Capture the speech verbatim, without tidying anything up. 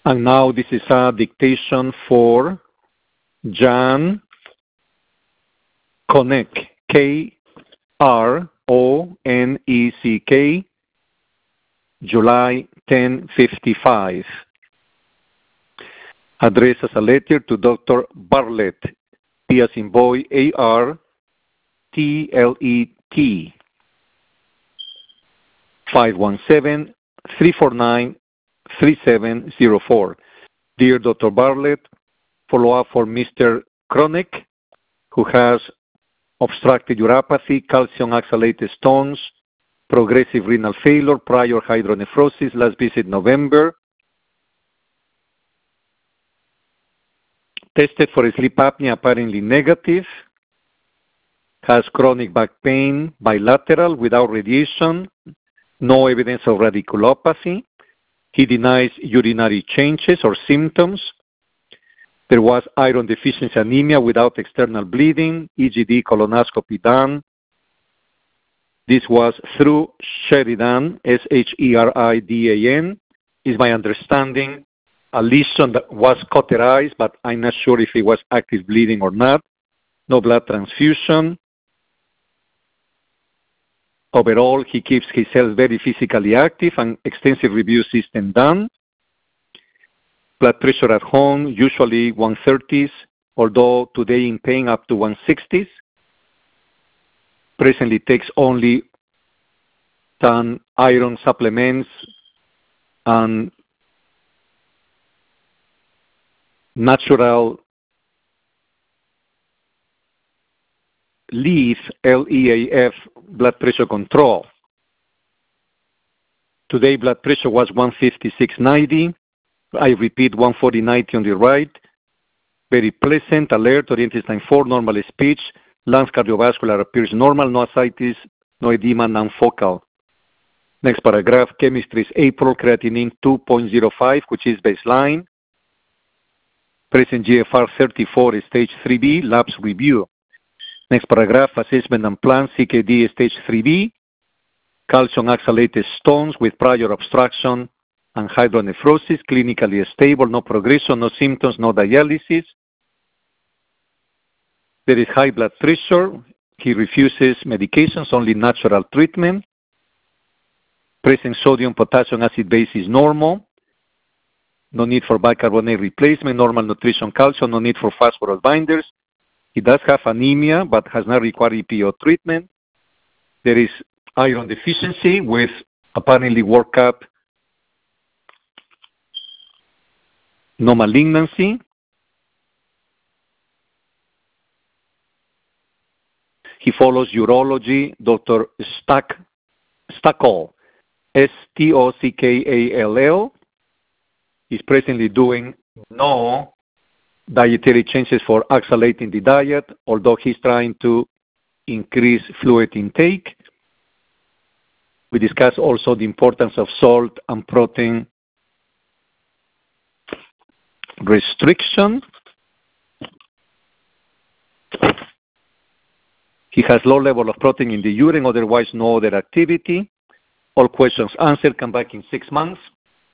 And now this is a dictation for Jan Kroneck, K R O N E C K, July ten fifty-five. Address as a letter to Doctor Bartlett, B as in boy, A R T L E T, five one seven, three four nine, three seven zero four. Dear Doctor Bartlett, follow up for Mister Kroneck, who has obstructed uropathy, calcium oxalate stones, progressive renal failure, prior hydronephrosis, last visit November. Tested for sleep apnea, apparently negative. Has chronic back pain, bilateral, without radiation. No evidence of radiculopathy. He denies urinary changes or symptoms. There was iron deficiency anemia without external bleeding, E G D colonoscopy done. This was through Sheridan, S H E R I D A N. Is my understanding a lesion that was cauterized, but I'm not sure if it was active bleeding or not. No blood transfusion. Overall, he keeps himself very physically active and extensive review system done. Blood pressure at home, usually one thirties, although today in pain up to one sixties. Presently takes only some iron supplements and natural Leaf, L E A F, blood pressure control. Today blood pressure was one fifty-six ninety. I repeat, one forty ninety on the right. Very pleasant, alert, oriented time four, normal speech. Lungs cardiovascular appears normal, no ascites, no edema, non-focal. Next paragraph, chemistry is April, creatinine two point zero five, which is baseline. Present G F R thirty-four, stage three B, labs review. Next paragraph, assessment and plan, C K D stage three B, calcium oxalate stones with prior obstruction and hydronephrosis, clinically stable, no progression, no symptoms, no dialysis. There is high blood pressure. He refuses medications, only natural treatment. Present sodium, potassium, acid base is normal. No need for bicarbonate replacement, normal nutrition, calcium, no need for phosphorus binders. He does have anemia, but has not required E P O treatment. There is iron deficiency with apparently workup, no malignancy. He follows urology, Doctor Stack, Stackel, S T O C K A L L. He's presently doing no dietary changes for oxalate in the diet, although he's trying to increase fluid intake. We discussed also the importance of salt and protein restriction. He has low level of protein in the urine, otherwise no other activity. All questions answered. Come back in six months.